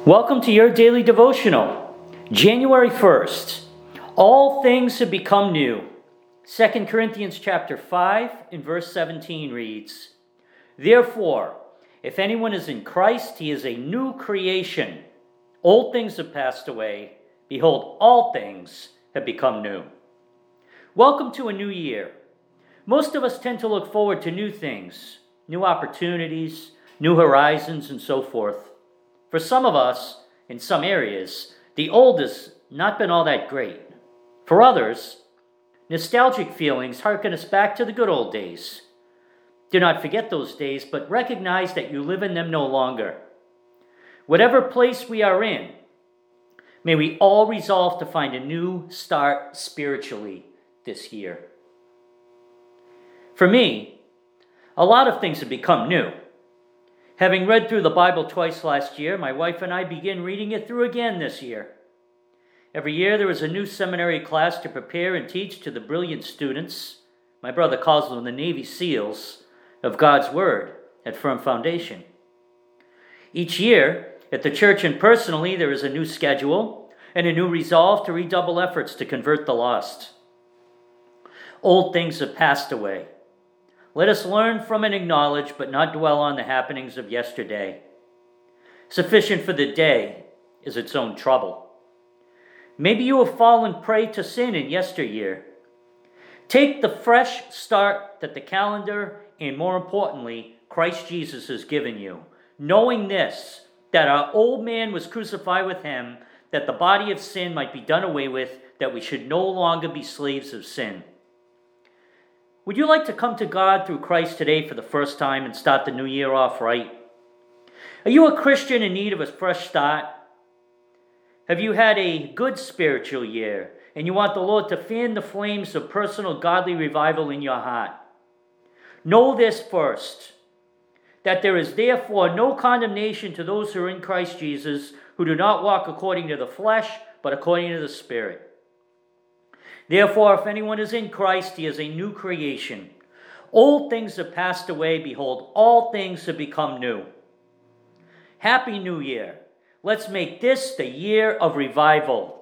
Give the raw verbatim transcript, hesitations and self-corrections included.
Welcome to your daily devotional, January first. All things have become new. Second Corinthians chapter five and verse seventeen reads, Therefore, if anyone is in Christ, he is a new creation. Old things have passed away. Behold, all things have become new. Welcome to a new year. Most of us tend to look forward to new things, new opportunities, new horizons, and so forth. For some of us, in some areas, the old has not been all that great. For others, nostalgic feelings harken us back to the good old days. Do not forget those days, but recognize that you live in them no longer. Whatever place we are in, may we all resolve to find a new start spiritually this year. For me, a lot of things have become new. Having read through the Bible twice last year, my wife and I begin reading it through again this year. Every year there is a new seminary class to prepare and teach to the brilliant students, my brother calls them the Navy SEALs, of God's Word at Firm Foundation. Each year, at the church and personally, there is a new schedule and a new resolve to redouble efforts to convert the lost. Old things have passed away. Let us learn from and acknowledge, but not dwell on the happenings of yesterday. Sufficient for the day is its own trouble. Maybe you have fallen prey to sin in yesteryear. Take the fresh start that the calendar and, more importantly, Christ Jesus has given you, knowing this, that our old man was crucified with him, that the body of sin might be done away with, that we should no longer be slaves of sin. Would you like to come to God through Christ today for the first time and start the new year off right? Are you a Christian in need of a fresh start? Have you had a good spiritual year and you want the Lord to fan the flames of personal godly revival in your heart? Know this first, that there is therefore no condemnation to those who are in Christ Jesus, who do not walk according to the flesh, but according to the Spirit. Therefore, if anyone is in Christ, he is a new creation. Old things have passed away. Behold, all things have become new. Happy New Year. Let's make this the year of revival.